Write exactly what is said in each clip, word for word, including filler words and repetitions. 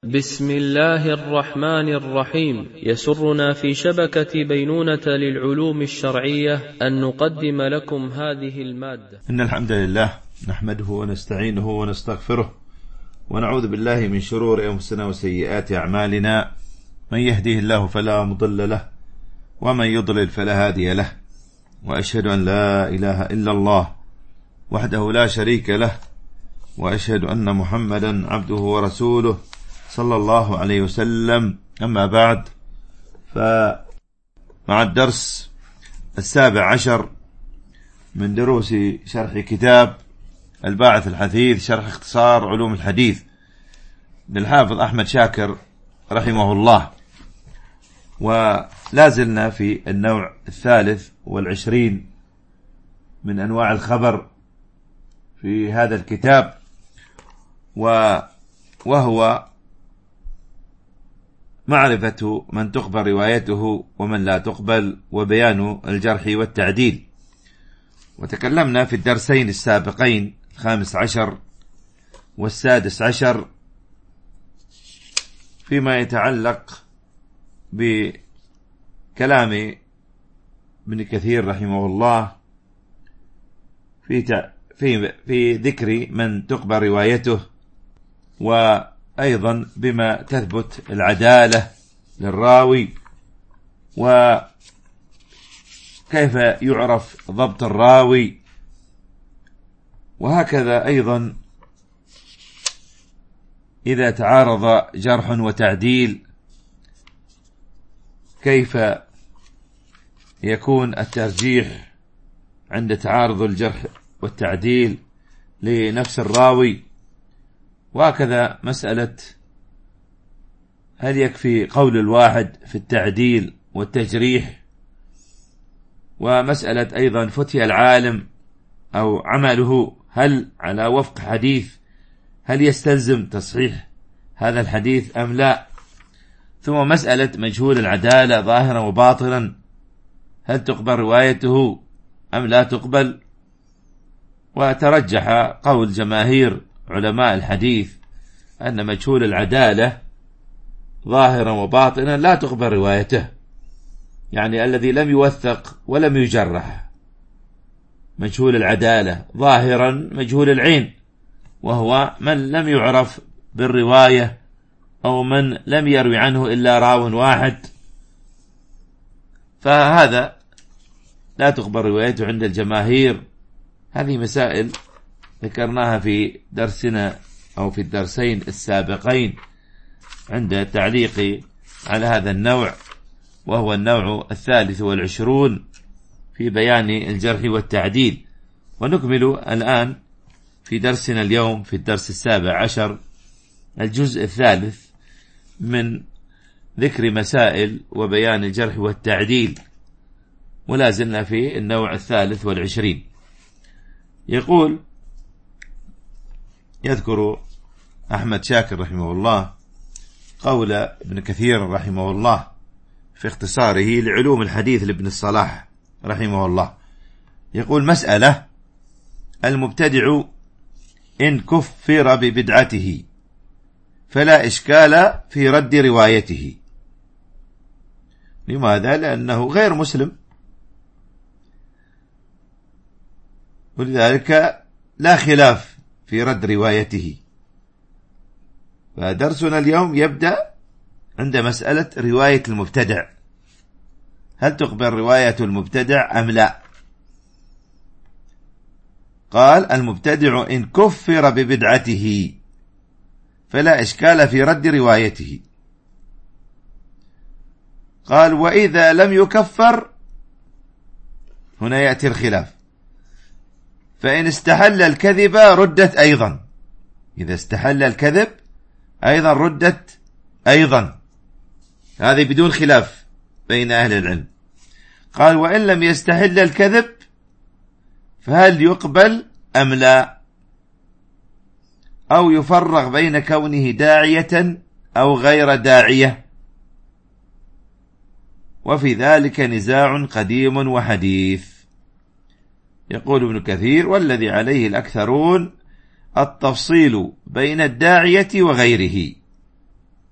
بسم الله الرحمن الرحيم. يسرنا في شبكة بينونة للعلوم الشرعية أن نقدم لكم هذه المادة. إن الحمد لله نحمده ونستعينه ونستغفره ونعوذ بالله من شرور أنفسنا وسيئات أعمالنا، من يهديه الله فلا مضل له ومن يضلل فلا هادي له، وأشهد أن لا إله إلا الله وحده لا شريك له، وأشهد أن محمدا عبده ورسوله صلى الله عليه وسلم. أما بعد، فمع الدرس السابع عشر من دروس شرح كتاب الباعث الحثيث شرح اختصار علوم الحديث للحافظ أحمد شاكر رحمه الله، ولازلنا في النوع الثالث والعشرين من أنواع الخبر في هذا الكتاب، وهو معرفة من تقبل روايته ومن لا تقبل، وبيان الجرح والتعديل. وتكلمنا في الدرسين السابقين الخامس عشر والسادس عشر فيما يتعلق بكلام ابن كثير رحمه الله في في في ذكر من تقبل روايته، وأيضا بما تثبت العدالة للراوي، وكيف يعرف ضبط الراوي، وهكذا أيضا إذا تعارض جرح وتعديل كيف يكون الترجيح عند تعارض الجرح والتعديل لنفس الراوي، وهكذا مسألة هل يكفي قول الواحد في التعديل والتجريح، ومسألة أيضا فتي العالم أو عمله هل على وفق حديث، هل يستلزم تصحيح هذا الحديث أم لا، ثم مسألة مجهول العدالة ظاهرا وباطنا هل تقبل روايته أم لا تقبل. وترجح قول جماهير علماء الحديث أن مجهول العدالة ظاهرا وباطنا لا تقبل روايته، يعني الذي لم يوثق ولم يجرح، مجهول العدالة ظاهرا مجهول العين، وهو من لم يعرف بالرواية أو من لم يروي عنه إلا راو واحد، فهذا لا تقبل روايته عند الجماهير. هذه مسائل ذكرناها في درسنا أو في الدرسين السابقين عند التعليق على هذا النوع، وهو النوع الثالث والعشرون في بيان الجرح والتعديل. ونكمل الآن في درسنا اليوم في الدرس السابع عشر الجزء الثالث من ذكر مسائل وبيان الجرح والتعديل، ولا زلنا في النوع الثالث والعشرين. يقول يذكر أحمد شاكر رحمه الله قول ابن كثير رحمه الله في اختصاره لعلوم الحديث لابن الصلاح رحمه الله، يقول: مسألة: المبتدع إن كفر ببدعته فلا إشكال في رد روايته. لماذا؟ لأنه غير مسلم، ولذلك لا خلاف في رد روايته. فدرسنا اليوم يبدأ عند مسألة رواية المبتدع، هل تقبل رواية المبتدع أم لا؟ قال: المبتدع إن كفر ببدعته فلا إشكال في رد روايته. قال: وإذا لم يكفر، هنا يأتي الخلاف، فإن استحل الكذب ردت أيضا. إذا استحل الكذب أيضا ردت أيضا، هذه بدون خلاف بين أهل العلم. قال: وإن لم يستحل الكذب فهل يقبل أم لا، أو يفرق بين كونه داعية أو غير داعية، وفي ذلك نزاع قديم وحديث. يقول ابن كثير: والذي عليه الأكثرون التفصيل بين الداعية وغيره،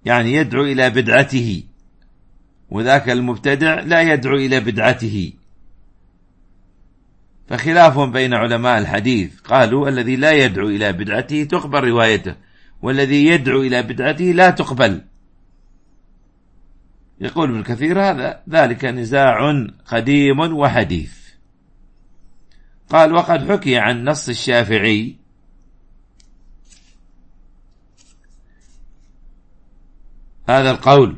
يعني يدعو إلى بدعته، وذاك المبتدع لا يدعو إلى بدعته. فخلاف بين علماء الحديث، قالوا الذي لا يدعو إلى بدعته تقبل روايته، والذي يدعو إلى بدعته لا تقبل. يقول ابن كثير هذا ذلك نزاع قديم وحديث. قال وقد حكي عن نص الشافعي هذا القول،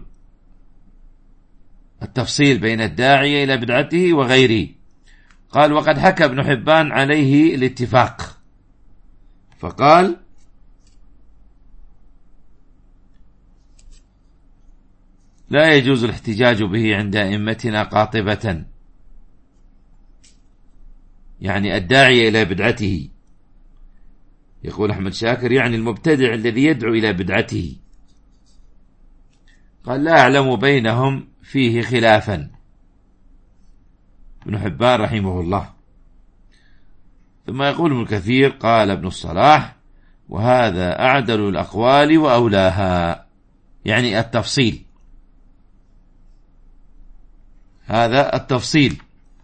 التفصيل بين الداعية إلى بدعته وغيره. قال وقد حكى ابن حبان عليه الاتفاق، فقال لا يجوز الاحتجاج به عند أئمتنا قاطبة، يعني الداعية إلى بدعته. يقول أحمد شاكر يعني المبتدع الذي يدعو إلى بدعته. قال لا أعلم بينهم فيه خلافا، ابن حبان رحمه الله. ثم يقول ابن كثير قال ابن الصلاح وهذا أعدل الأقوال وأولاها، يعني التفصيل، هذا التفصيل.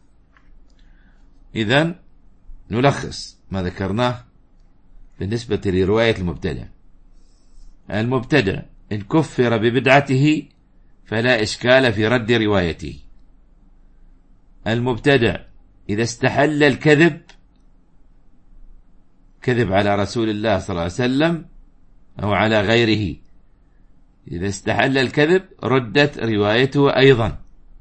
إذن نلخص ما ذكرناه بالنسبة لرواية المبتدع. المبتدع إن كفر ببدعته فلا إشكال في رد روايته. المبتدع إذا استحل الكذب، كذب على رسول الله صلى الله عليه وسلم أو على غيره، إذا استحل الكذب ردت روايته أيضا.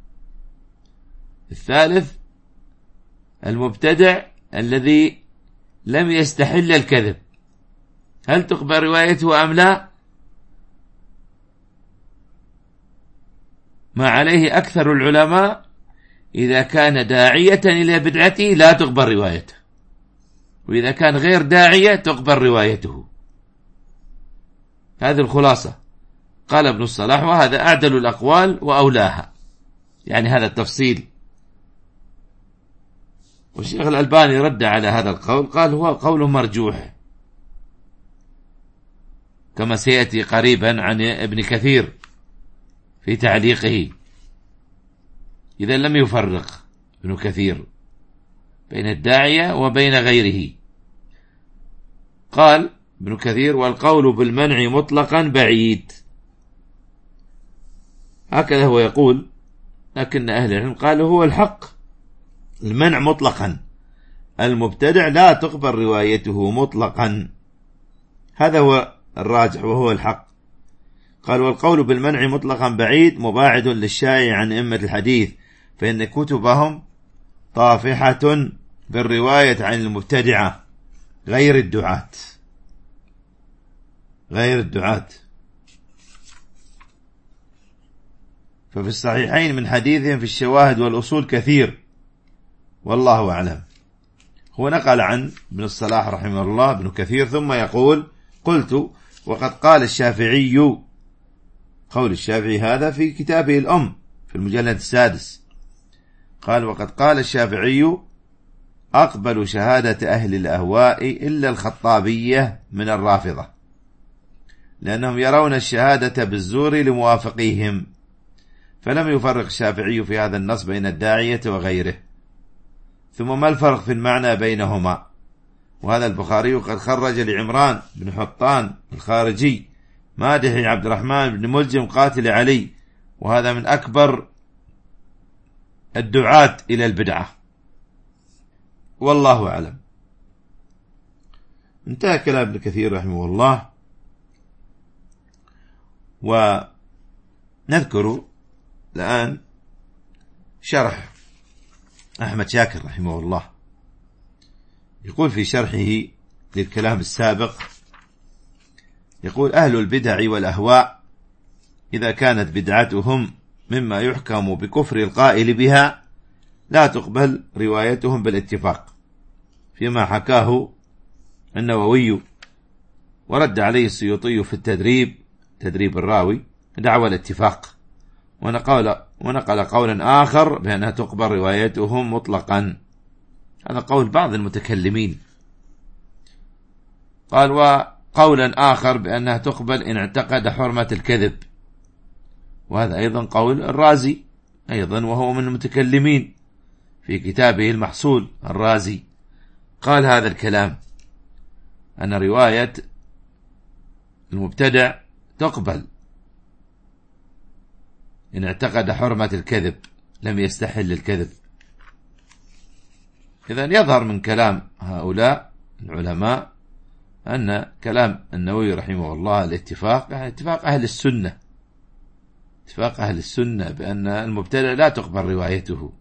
الثالث المبتدع الذي لم يستحل الكذب، هل تقبل روايته أم لا؟ ما عليه أكثر العلماء إذا كان داعية إلى بدعته لا تقبل روايته، وإذا كان غير داعية تقبل روايته. هذه الخلاصة. قال ابن الصلاح وهذا أعدل الأقوال وأولاها، يعني هذا التفصيل. والشيخ الألباني رد على هذا القول، قال هو قول مرجوح كما سيأتي قريبا عن ابن كثير في تعليقه. إذا لم يفرق ابن كثير بين الداعية وبين غيره. قال ابن كثير والقول بالمنع مطلقا بعيد، هكذا هو يقول، لكن أهل العلم قالوا هو الحق المنع مطلقا، المبتدع لا تقبل روايته مطلقا، هذا هو الراجح وهو الحق. قال والقول بالمنع مطلقا بعيد مباعد للشائع عن أئمة الحديث، فإن كتبهم طافحة بالرواية عن المبتدعة غير الدعاة غير الدعاة ففي الصحيحين من حديثهم في الشواهد والأصول كثير، والله أعلم. هو نقل عن ابن الصلاح رحمه الله ابن كثير، ثم يقول قلت وقد قال الشافعي، قول الشافعي هذا في كتابه الأم في المجلد السادس، قال وقد قال الشافعي أقبل شهادة أهل الأهواء إلا الخطابية من الرافضة، لأنهم يرون الشهادة بالزور لموافقيهم، فلم يفرق الشافعي في هذا النص بين الداعية وغيره. ثم ما الفرق في المعنى بينهما؟ وهذا البخاري قد خرج لعمران بن حطان الخارجي مادح عبد الرحمن بن ملجم قاتل علي، وهذا من أكبر الدعاة إلى البدعة، والله أعلم. انتهى كلام ابن كثير رحمه الله. ونذكر الآن شرح أحمد شاكر رحمه الله. يقول في شرحه للكلام السابق، يقول أهل البدع والأهواء إذا كانت بدعتهم مما يحكم بكفر القائل بها لا تقبل روايتهم بالاتفاق، فيما حكاه النووي ورد عليه السيوطي في التدريب تدريب الراوي دعوى الاتفاق، ونقل, ونقل قولا آخر بأنها تقبل روايتهم مطلقا. هذا قول بعض المتكلمين. قال وقولا آخر بأنها تقبل إن اعتقد حرمة الكذب، وهذا أيضا قول الرازي أيضا، وهو من المتكلمين في كتابه المحصول الرازي، قال هذا الكلام أن رواية المبتدع تقبل إن اعتقد حرمة الكذب، لم يستحل الكذب. إذن يظهر من كلام هؤلاء العلماء أن كلام النووي رحمه الله الاتفاق، يعني اتفاق أهل السنة، اتفاق أهل السنة بأن المبتدع لا تقبل روايته،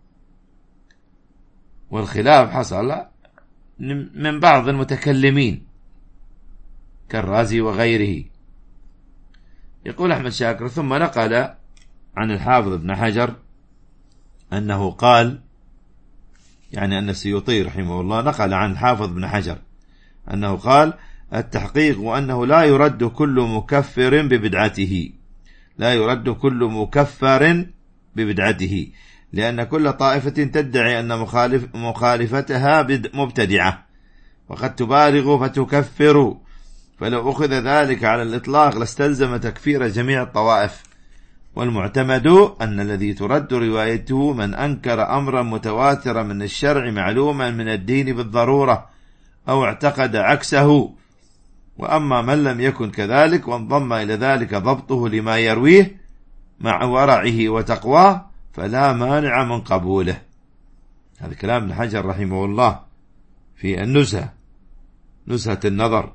والخلاف حصل من بعض المتكلمين كالرازي وغيره. يقول أحمد شاكر: ثم نقل عن الحافظ ابن حجر أنه قال، يعني أن السيوطي رحمه الله نقل عن الحافظ ابن حجر أنه قال: التحقيق أنه لا يرد كل مكفر ببدعته، لا يرد كل مكفر ببدعته، لأن كل طائفة تدعي أن مخالف مخالفتها مبتدعة، وقد تبالغ فتكفر، فلو أخذ ذلك على الإطلاق لاستلزم تكفير جميع الطوائف. والمعتمد أن الذي ترد روايته من أنكر أمرا متواترا من الشرع معلوما من الدين بالضرورة أو اعتقد عكسه، وأما من لم يكن كذلك وانضم إلى ذلك ضبطه لما يرويه مع ورعه وتقواه فلا مانع من قبوله. هذا كلام ابن حجر رحمه الله في النزهة، نزهة النظر.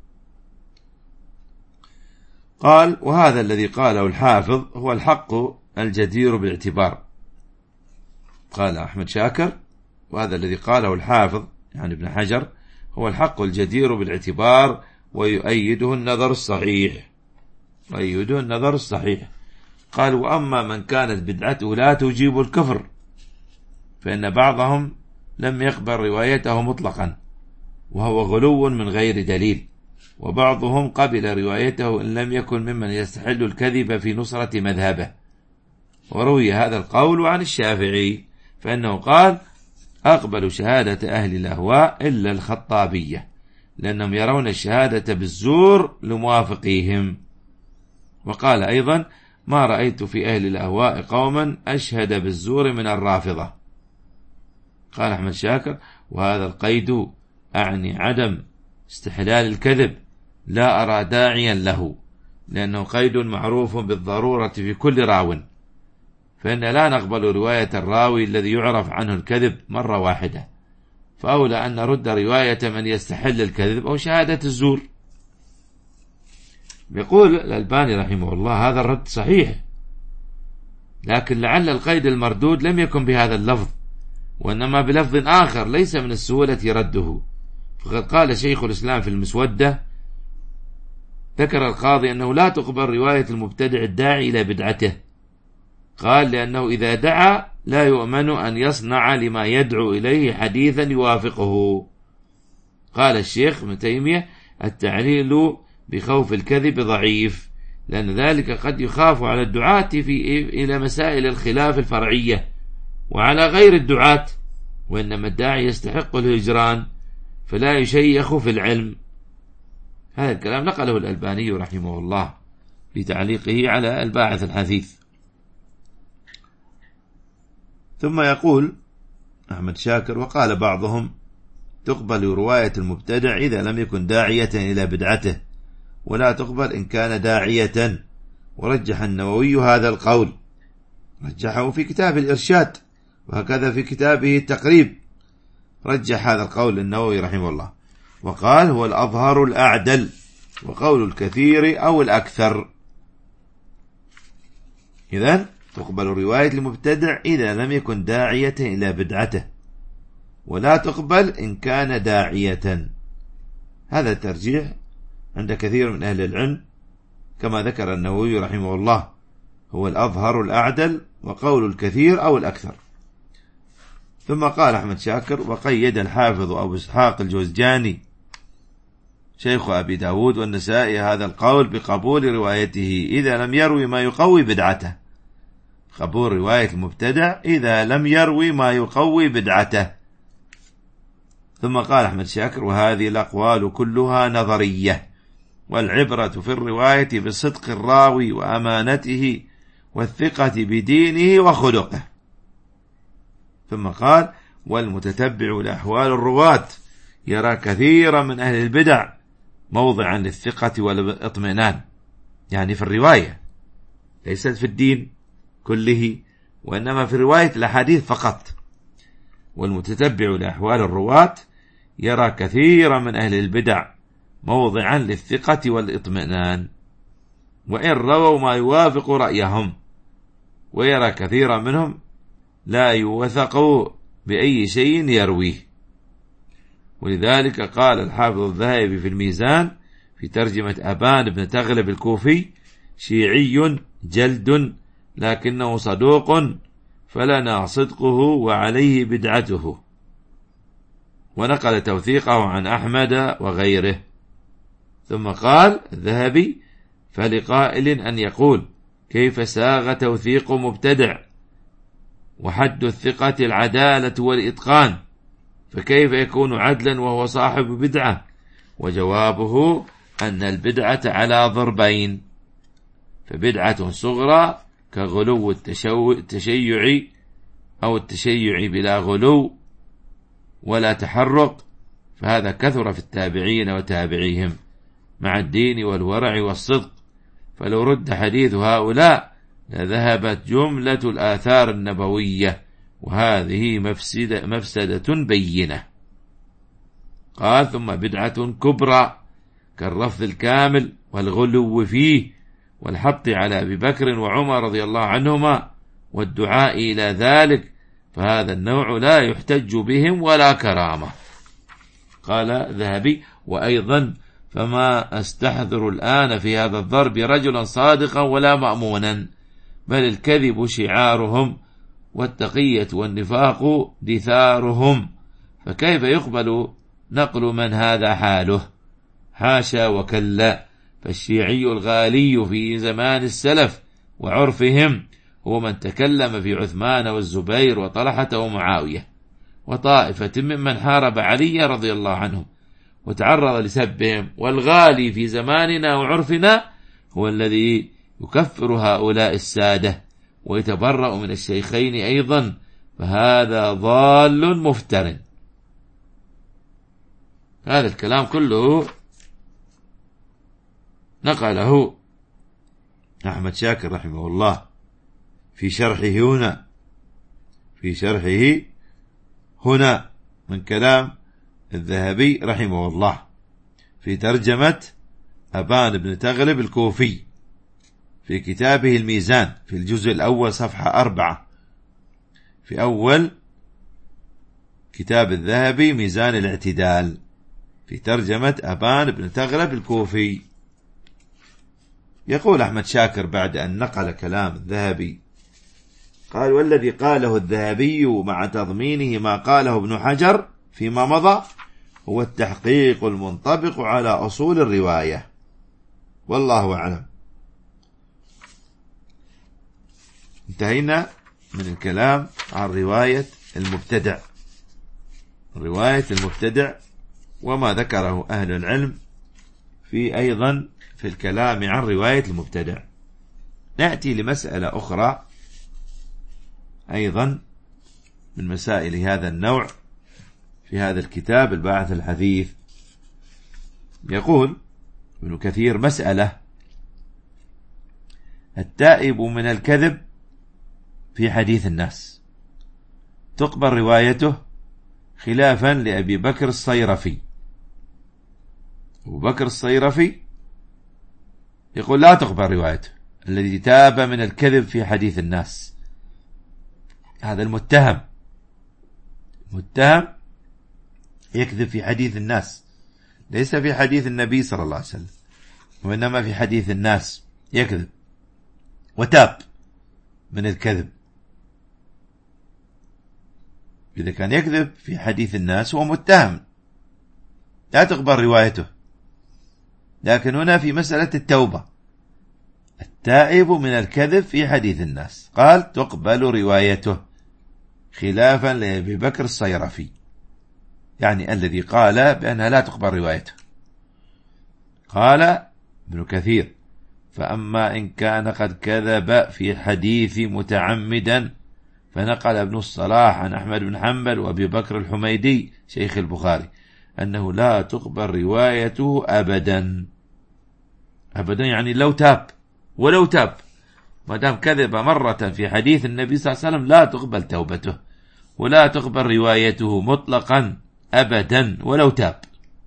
قال: وهذا الذي قاله الحافظ هو الحق الجدير بالاعتبار. قال أحمد شاكر: وهذا الذي قاله الحافظ يعني ابن حجر هو الحق الجدير بالاعتبار، ويؤيده النظر الصحيح، ويؤيده النظر الصحيح. قال: وأما من كانت بدعته لا تجيب الكفر فإن بعضهم لم يقبل روايته مطلقا، وهو غلو من غير دليل، وبعضهم قبل روايته إن لم يكن ممن يستحل الكذب في نصرة مذهبه. وروي هذا القول عن الشافعي فإنه قال: أقبل شهادة أهل الأهواء إلا الخطابية، لأنهم يرون الشهادة بالزور لموافقيهم. وقال أيضا: ما رأيت في أهل الأهواء قوما أشهد بالزور من الرافضة. قال أحمد شاكر: وهذا القيد أعني عدم استحلال الكذب، لا أرى داعيا له، لأنه قيد معروف بالضرورة في كل راو، فإن لا نقبل رواية الراوي الذي يعرف عنه الكذب مرة واحدة، فأولى أن نرد رواية من يستحل الكذب أو شهادة الزور. يقول الألباني رحمه الله: هذا الرد صحيح، لكن لعل القيد المردود لم يكن بهذا اللفظ، وإنما بلفظ آخر ليس من السهولة رده. فقد قال شيخ الإسلام في المسودة، ذكر القاضي أنه لا تقبل رواية المبتدع الداعي إلى بدعته، قال: لأنه إذا دعا لا يؤمن أن يصنع لما يدعو إليه حديثا يوافقه. قال الشيخ ابن تيمية: التعليل بخوف الكذب ضعيف، لأن ذلك قد يخاف على الدعاة في إلى مسائل الخلاف الفرعية وعلى غير الدعاة، وإنما الداعي يستحق الهجران فلا يشيخ في العلم. هذا الكلام نقله الألباني رحمه الله في تعليقه على الباعث الحثيث. ثم يقول أحمد شاكر: وقال بعضهم: تقبل رواية المبتدع إذا لم يكن داعية إلى بدعته، ولا تقبل إن كان داعية. ورجح النووي هذا القول، رجحه في كتاب الإرشاد، وهكذا في كتابه التقريب رجح هذا القول النووي رحمه الله، وقال: هو الأظهر الأعدل، وقول الكثير أو الأكثر. إذن تقبل رواية المبتدع إذا لم يكن داعية إلى بدعته، ولا تقبل إن كان داعية. هذا الترجيح عند كثير من أهل العلم كما ذكر النووي رحمه الله، هو الأظهر الأعدل، وقول الكثير أو الأكثر. ثم قال أحمد شاكر: وقيد الحافظ أبو إسحاق الجوزجاني شيخ أبي داود والنسائي هذا القول بقبول روايته إذا لم يروي ما يقوي بدعته، قبول رواية المبتدع إذا لم يروي ما يقوي بدعته. ثم قال أحمد شاكر: وهذه الأقوال كلها نظرية، والعبرة في الرواية بصدق الراوي وأمانته والثقة بدينه وخلقه. ثم قال: والمتتبع لأحوال الرواة يرى كثيرا من أهل البدع موضعا للثقة والاطمئنان، يعني في الرواية، ليست في الدين كله، وإنما في رواية الأحاديث فقط. والمتتبع لأحوال الرواة يرى كثيرا من أهل البدع موضعا للثقة والاطمئنان، وإن رووا ما يوافق رأيهم، ويرى كثيرا منهم لا يوثق بأي شيء يرويه. ولذلك قال الحافظ الذهبي في الميزان في ترجمة أبان بن تغلب الكوفي: شيعي جلد لكنه صدوق فلنا صدقه وعليه بدعته. ونقل توثيقه عن أحمد وغيره. ثم قال الذهبي: فلقائل أن يقول: كيف ساغ توثيق مبتدع، وحد الثقة العدالة والإتقان، فكيف يكون عدلا وهو صاحب بدعة؟ وجوابه أن البدعة على ضربين: فبدعة صغرى كغلو التشيع أو التشيع بلا غلو ولا تحرق، فهذا كثر في التابعين وتابعيهم مع الدين والورع والصدق، فلو رد حديث هؤلاء لذهبت جملة الآثار النبوية، وهذه مفسدة, مفسدة بينة. قال: ثم بدعة كبرى كالرفض الكامل والغلو فيه والحط على أبي بكر وعمر رضي الله عنهما والدعاء إلى ذلك، فهذا النوع لا يحتج بهم ولا كرامة. قال الذهبي: وأيضا فما أستحضر الآن في هذا الضرب رجلا صادقا ولا مأمونا، بل الكذب شعارهم والتقية والنفاق دثارهم، فكيف يقبل نقل من هذا حاله؟ حاشا وكلا، فالشيعي الغالي في زمان السلف وعرفهم هو من تكلم في عثمان والزبير وطلحة ومعاوية وطائفة ممن حارب علي رضي الله عنهم وتعرض لسبهم، والغالي في زماننا وعرفنا هو الذي يكفر هؤلاء السادة ويتبرأ من الشيخين أيضا، فهذا ضال مفتر. هذا الكلام كله نقله أحمد شاكر رحمه الله في شرحه هنا في شرحه هنا من كلام الذهبي رحمه الله في ترجمة أبان بن تغلب الكوفي في كتابه الميزان في الجزء الأول صفحة أربعة، في أول كتاب الذهبي ميزان الاعتدال في ترجمة أبان بن تغلب الكوفي. يقول أحمد شاكر بعد أن نقل كلام الذهبي قال: والذي قاله الذهبي مع تضمينه ما قاله ابن حجر فيما مضى هو التحقيق المنطبق على أصول الرواية، والله أعلم. انتهينا من الكلام عن رواية المبتدع رواية المبتدع وما ذكره أهل العلم في أيضا في الكلام عن رواية المبتدع. نأتي لمسألة أخرى أيضا من مسائل هذا النوع في هذا الكتاب الباعث الحثيث. يقول ابن كثير: مسألة: التائب من الكذب في حديث الناس تقبل روايته خلافا لأبي بكر الصيرفي. أبو بكر الصيرفي يقول لا تقبل روايته، الذي تاب من الكذب في حديث الناس. هذا المتهم متهم يكذب في حديث الناس، ليس في حديث النبي صلى الله عليه وسلم، وإنما في حديث الناس يكذب وتاب من الكذب. إذا كان يكذب في حديث الناس هو متهم لا تقبل روايته. لكن هنا في مسألة التوبة، التائب من الكذب في حديث الناس قال تقبل روايته خلافا لأبي بكر الصيرفي، يعني الذي قال بأنها لا تقبل روايته. قال ابن كثير: فأما إن كان قد كذب في حديث متعمدا فنقل ابن الصلاح عن أحمد بن حنبل وأبي بكر الحميدي شيخ البخاري أنه لا تقبل روايته أبدا. أبدا يعني لو تاب، ولو تاب ما دام كذب مرة في حديث النبي صلى الله عليه وسلم لا تقبل توبته ولا تقبل روايته مطلقا أبدا ولو تاب.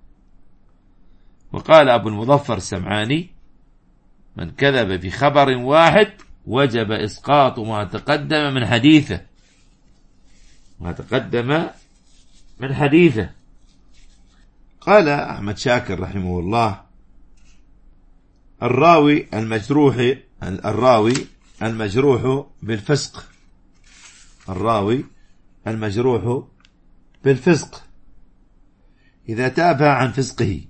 وقال أبو المظفر السمعاني: من كذب في خبر واحد وجب إسقاط ما تقدم من حديثه، ما تقدم من حديثه. قال أحمد شاكر رحمه الله: الراوي المجروح الراوي المجروح بالفسق الراوي المجروح بالفسق إذا تاب عن فسقه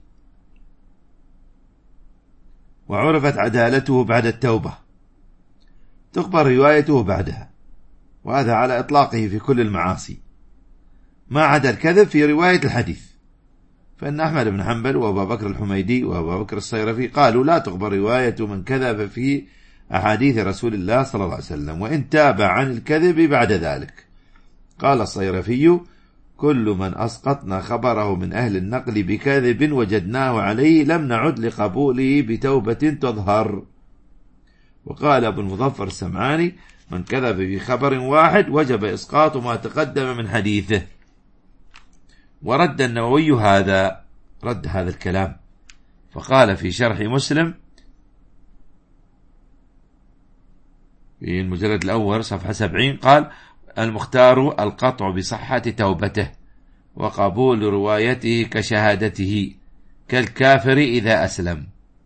وعرفت عدالته بعد التوبة تقبل روايته بعدها، وهذا على إطلاقه في كل المعاصي ما عدا الكذب في رواية الحديث. فإن أحمد بن حنبل وأبا بكر الحميدي وأبا بكر الصيرفي قالوا لا تقبل رواية من كذب في أحاديث رسول الله صلى الله عليه وسلم وإن تاب عن الكذب بعد ذلك. قال الصيرفي: كل من أسقطنا خبره من أهل النقل بكذب وجدناه عليه لم نعد لقبوله بتوبة تظهر. وقال أبو المظفر السمعاني: من كذب في خبر واحد وجب إسقاط ما تقدم من حديثه. ورد النووي هذا رد هذا الكلام فقال في شرح مسلم في المجلد الأول صفحة سبعين قال: المختار القطع بصحة توبته وقبول روايته كشهادته كالكافر إذا أسلم.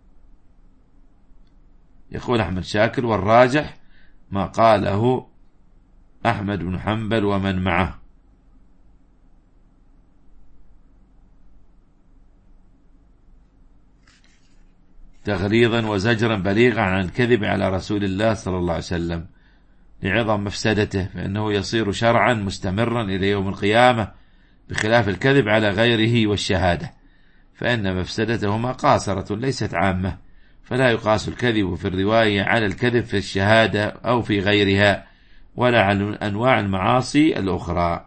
يقول أحمد شاكر: والراجح ما قاله أحمد بن حنبل ومن معه. تغريضا وزجرا بليغا عن الكذب على رسول الله صلى الله عليه وسلم لعظم مفسدته، فإنه يصير شرعا مستمرا إلى يوم القيامة، بخلاف الكذب على غيره والشهادة، فإن مفسدتهما قاصرة ليست عامة، فلا يقاس الكذب في الرواية على الكذب في الشهادة أو في غيرها، ولا على أنواع المعاصي الأخرى.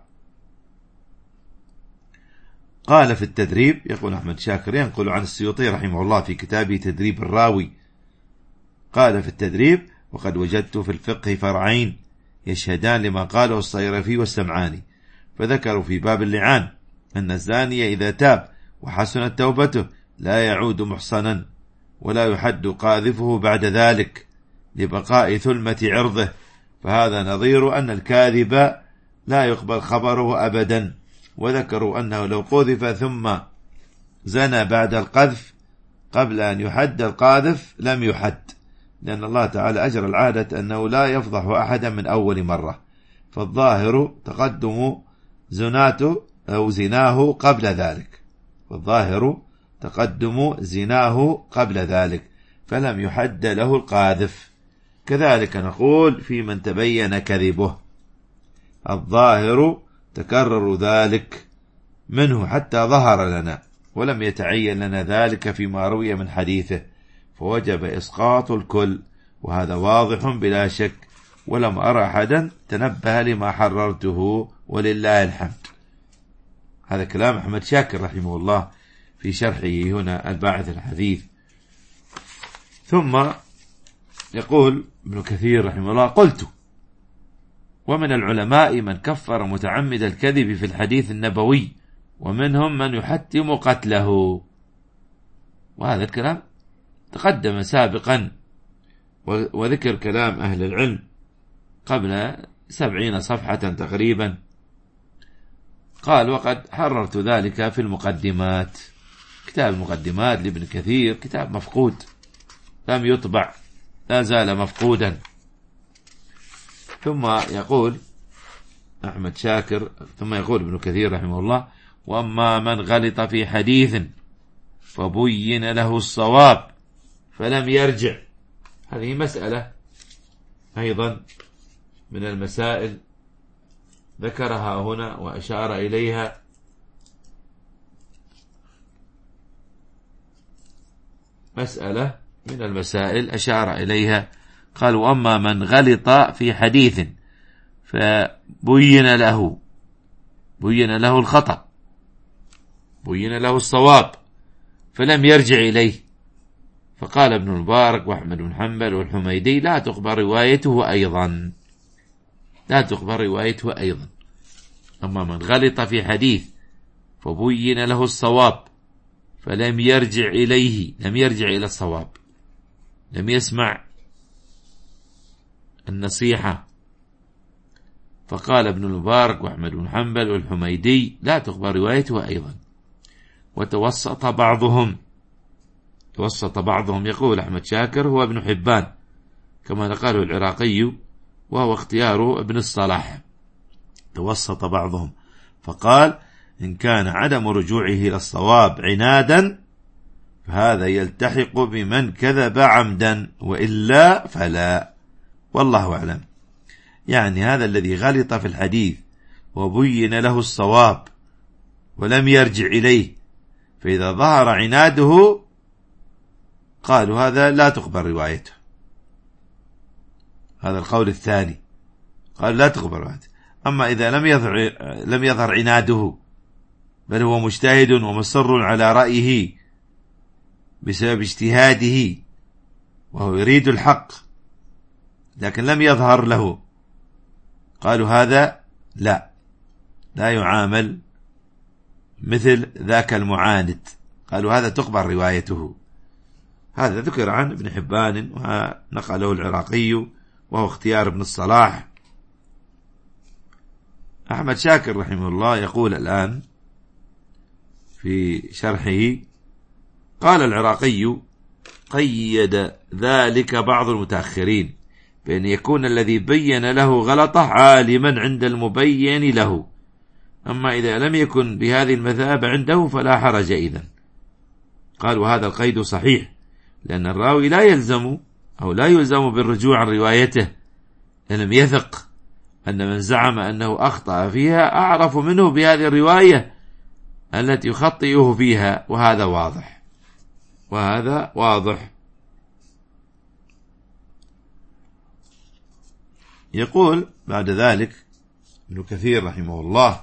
قال في التدريب، يقول أحمد شاكر ينقل عن السيوطي رحمه الله في كتابه تدريب الراوي، قال في التدريب: وقد وجدت في الفقه فرعين يشهدان لما قاله الصيرفي والسمعاني، فذكروا في باب اللعان أن الزاني إذا تاب وحسنت توبته لا يعود محصنا ولا يحد قاذفه بعد ذلك لبقاء ثلمة عرضه، فهذا نظير أن الكاذب لا يقبل خبره أبدا. وذكروا أنه لو قذف ثم زنى بعد القذف قبل أن يحد القاذف لم يحد، لأن الله تعالى أجرى العادة أنه لا يفضح أحدا من أول مرة، فالظاهر تقدم زناته أو زناه قبل ذلك والظاهر تقدم زناه قبل ذلك فلم يحد له القاذف. كذلك نقول في من تبين كذبه: الظاهر تكرر ذلك منه حتى ظهر لنا ولم يتعين لنا ذلك فيما روي من حديثه، فوجب إسقاط الكل، وهذا واضح بلا شك، ولم أرى أحدا تنبه لما حررته ولله الحمد. هذا كلام أحمد شاكر رحمه الله في شرحه هنا الباعث الحديث. ثم يقول ابن كثير رحمه الله: قلت: ومن العلماء من كفر متعمد الكذب في الحديث النبوي، ومنهم من يحتم قتله. وهذا الكلام تقدم سابقا، وذكر كلام أهل العلم قبل سبعين صفحة تقريبا. قال: وقد حررت ذلك في المقدمات. كتاب المقدمات لابن كثير كتاب مفقود لم يطبع، لا زال مفقودا. ثم يقول أحمد شاكر ثم يقول ابن كثير رحمه الله: وأما من غلط في حديث فبين له الصواب فلم يرجع. هذه مسألة أيضا من المسائل ذكرها هنا وأشار إليها، مسألة من المسائل أشار إليها. قال: وأما من غلط في حديث فبين له بين له الخطأ، بين له الصواب، فلم يرجع إليه، فقال ابن المبارك وأحمد بن حنبل والحميدي: لا تقبل روايته أيضا، لا تقبل روايته أيضا. أما من غلط في حديث فبين له الصواب فلم يرجع إليه، لم يرجع إلى الصواب، لم يسمع النصيحة، فقال ابن المبارك وأحمد بن حنبل والحميدي: لا تقبل روايته أيضا. وتوسط بعضهم، توسط بعضهم، يقول أحمد شاكر هو ابن حبان كما نقاله العراقي، وهو اختيار ابن الصلاح. توسط بعضهم فقال: إن كان عدم رجوعه إلى الصواب عنادا فهذا يلتحق بمن كذب عمدا، وإلا فلا، والله أعلم. يعني هذا الذي غلط في الحديث وبين له الصواب ولم يرجع إليه، فإذا ظهر عناده قالوا هذا لا تقبل روايته. هذا القول الثاني، قال لا تقبل روايته. أما إذا لم يظهر لم يظهر عناده، بل هو مجتهد ومصر على رأيه بسبب اجتهاده وهو يريد الحق لكن لم يظهر له، قالوا هذا لا لا يعامل مثل ذاك المعاند، قالوا هذا تقبل روايته. هذا ذكر عن ابن حبان ونقله العراقي، وهو اختيار ابن الصلاح. أحمد شاكر رحمه الله يقول الآن في شرحه: قال العراقي: قيد ذلك بعض المتأخرين بأن يكون الذي بين له غلطه عالما عند المبين له، أما إذا لم يكن بهذه المثابة عنده فلا حرج إذن. قال: وهذا القيد صحيح، لأن الراوي لا يلزم أو لا يلزم بالرجوع عن روايته إن لم يثق أن من زعم أنه أخطأ فيها أعرف منه بهذه الرواية التي يخطئه فيها، وهذا واضح، وهذا واضح. يقول بعد ذلك ابن كثير رحمه الله: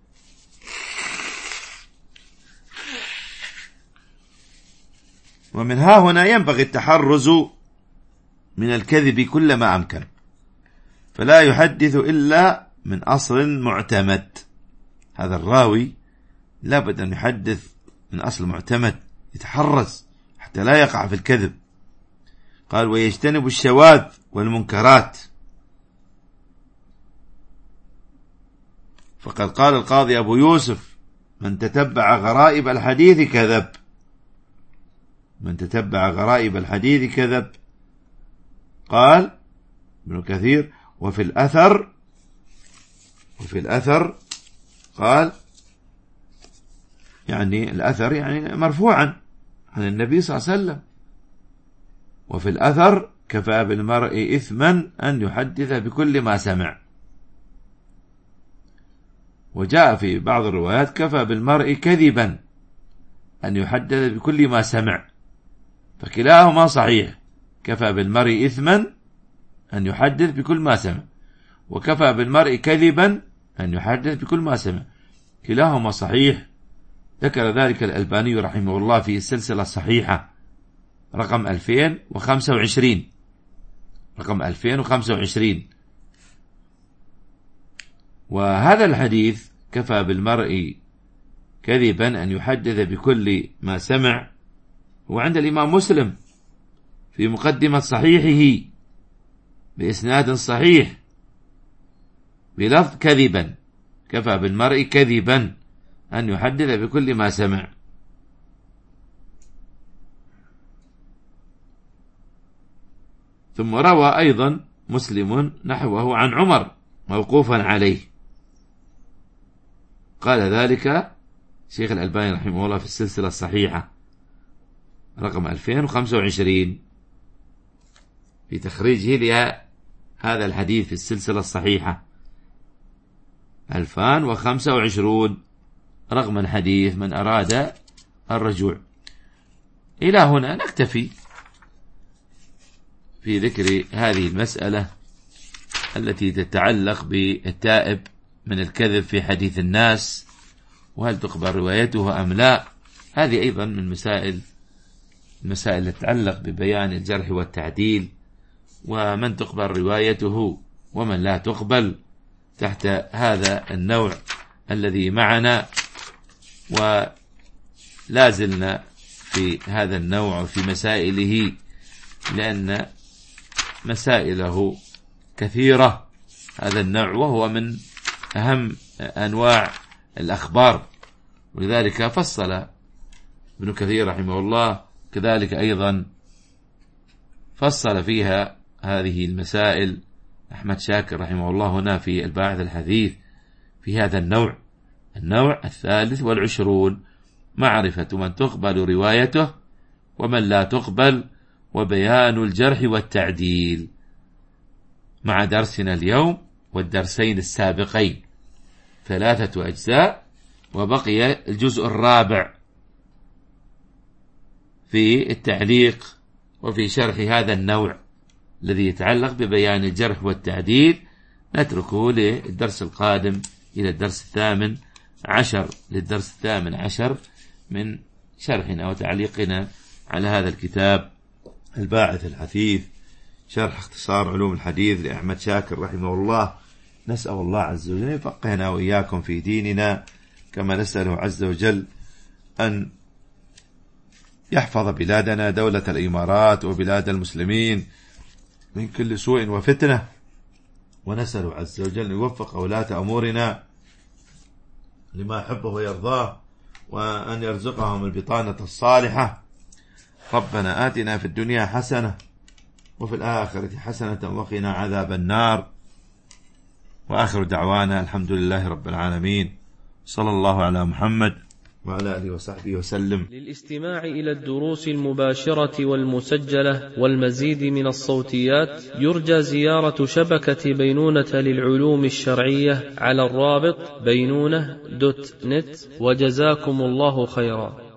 ومن ها هنا ينبغي التحرز من الكذب كلما أمكن، فلا يحدث إلا من أصل معتمد. هذا الراوي لابد أن يحدث من أصل معتمد، يتحرز حتى لا يقع في الكذب. قال: ويجتنب الشواذ والمنكرات، فقد قال القاضي أبو يوسف: من تتبع غرائب الحديث كذب، من تتبع غرائب الحديث كذب. قال ابن كثير: وفي الأثر وفي الأثر قال يعني الأثر يعني مرفوعا عن النبي صلى الله عليه وسلم، وفي الأثر: كفى بالمرء إثما أن يحدث بكل ما سمع. وجاء في بعض الروايات: كفى بالمرء كذبا أن يحدث بكل ما سمع، فكلاهما صحيح. كفى بالمرء إثما أن يحدث بكل ما سمع، وكفى بالمرء كذبا أن يحدث بكل ما سمع، كلاهما صحيح. ذكر ذلك الألباني رحمه الله في السلسلة الصحيحة رقم ألفين وخمسة وعشرين، رقم ألفين وخمسة وعشرين. وهذا الحديث كفى بالمرء كذبا أن يحدث بكل ما سمع وعند الإمام مسلم في مقدمة صحيحه بإسناد صحيح بلفظ كذبا، كفى بالمرء كذبا أن يحدث بكل ما سمع. ثم روى أيضا مسلم نحوه عن عمر موقوفا عليه، قال ذلك شيخ الألباني رحمه الله في السلسلة الصحيحة رقم ألفين وخمسة وعشرين في تخريجه لهذا الحديث في السلسلة الصحيحة ألفين وخمسة وعشرين رقم الحديث من أراد الرجوع. إلى هنا نكتفي في ذكر هذه المسألة التي تتعلق بالتائب من الكذب في حديث الناس، وهل تقبل روايته أم لا. هذه أيضا من مسائل المسائل التي تتعلق ببيان الجرح والتعديل، ومن تقبل روايته ومن لا تقبل، تحت هذا النوع الذي معنا. ولا زلنا في هذا النوع وفي مسائله، لأن مسائله كثيرة هذا النوع، وهو من أهم أنواع الأخبار، ولذلك فصل ابن كثير رحمه الله كذلك أيضا فصل فيها هذه المسائل أحمد شاكر رحمه الله هنا في الباعث الحديث في هذا النوع. النوع الثالث والعشرون: معرفة من تقبل روايته ومن لا تقبل، وبيان الجرح والتعديل، مع درسنا اليوم والدرسين السابقين، ثلاثة أجزاء، وبقي الجزء الرابع في التعليق وفي شرح هذا النوع الذي يتعلق ببيان الجرح والتعديل، نتركه للدرس القادم إلى الدرس الثامن عشر للدرس الثامن عشر من شرحنا وتعليقنا على هذا الكتاب الباعث الحثيث، شرح اختصار علوم الحديث لأحمد شاكر رحمه الله. نسأل الله عز وجل يفقهنا وإياكم في ديننا، كما نسأله عز وجل أن يحفظ بلادنا دولة الإمارات وبلاد المسلمين من كل سوء وفتنة، ونسأله عز وجل أن يوفق ولاة أمورنا لما يحبه ويرضاه، وأن يرزقهم البطانة الصالحة. ربنا آتنا في الدنيا حسنة وفي الآخرة حسنة وقنا عذاب النار. وآخر دعوانا الحمد لله رب العالمين، صلى الله على محمد وعلى آله وصحبه وسلم. للاستماع إلى الدروس المباشرة والمسجلة والمزيد من الصوتيات، يرجى زيارة شبكة بينونة للعلوم الشرعية على الرابط بينونة دوت نت، وجزاكم الله خيرا.